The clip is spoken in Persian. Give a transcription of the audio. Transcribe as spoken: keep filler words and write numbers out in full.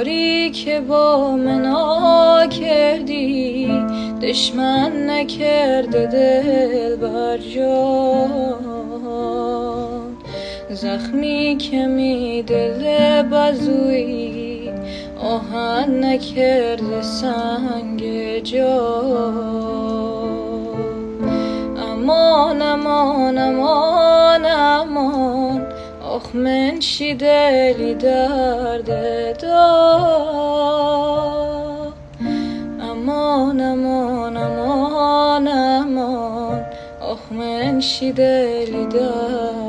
کاری که با منا کردی دشمن نکرده دل بر جان. زخمی که می دل بازویی آهن نکرده سنگ جان. امان امان امان امان آخ منشی دلی درد دار. امان امان امان امان آخ منشی دلی درد